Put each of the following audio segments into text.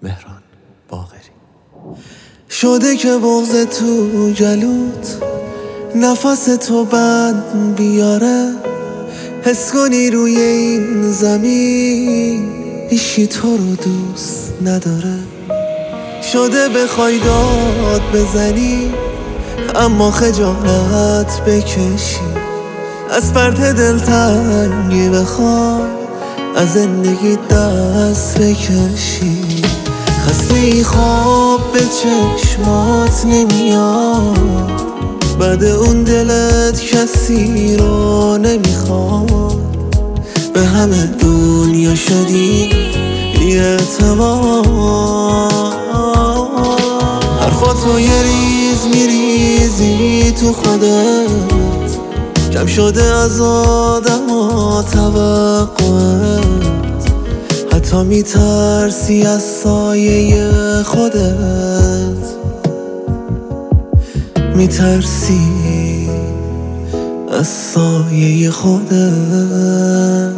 مهران باقری. شده که بغض تو جلوت نفس تو بند بیاره، حس کنی روی این زمین هیچی تو رو دوست نداره. شده بخوای داد بزنی اما خجالت بکشی، از فرط دلتنگی بخوای از زندگی دست بکشی. خسته خواب به چشمات نمیاد، بعد اون دلت کسی رو نمیخواد. به همه دنیا شدی بی‌اعتماد، حرفاتو یه ریز میریزی تو خودت، کم شده از آدما توقعت، حتی میترسی از سایه خودت، میترسی از سایه خودت.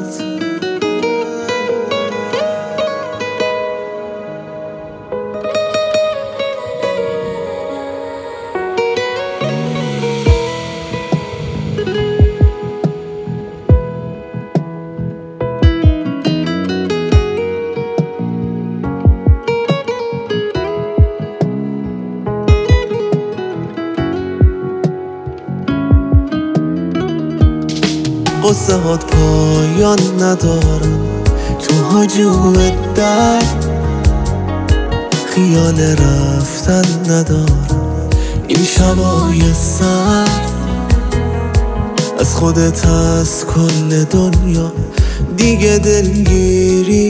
قصه هات پایان ندارن تو هجوم در، خیال رفتن ندارن این شبای سر. از خودت از کل دنیا دیگه دلگیری،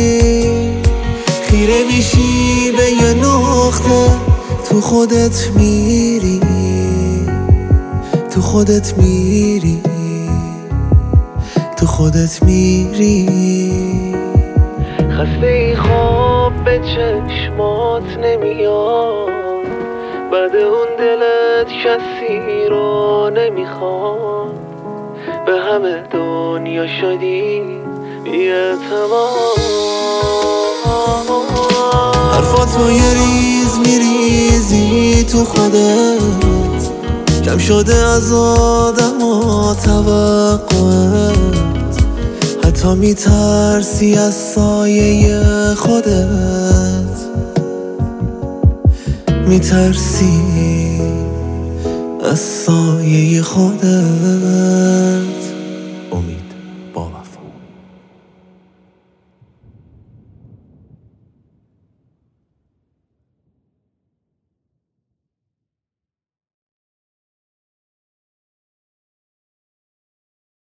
خیره میشی به یه نقطه تو خودت میری، تو خودت میری، تو خودت میری. خسته ای خواب به چشمات نمیاد، بعد اون دلت کسی رو نمیخواد. به همه دنیا شدی بی‌اعتماد، حرفاتو یه ریز میریزی تو خودت، کم شده از آدما توقعت، حتی میترسی از سایه خودت، میترسی از سایه خودت.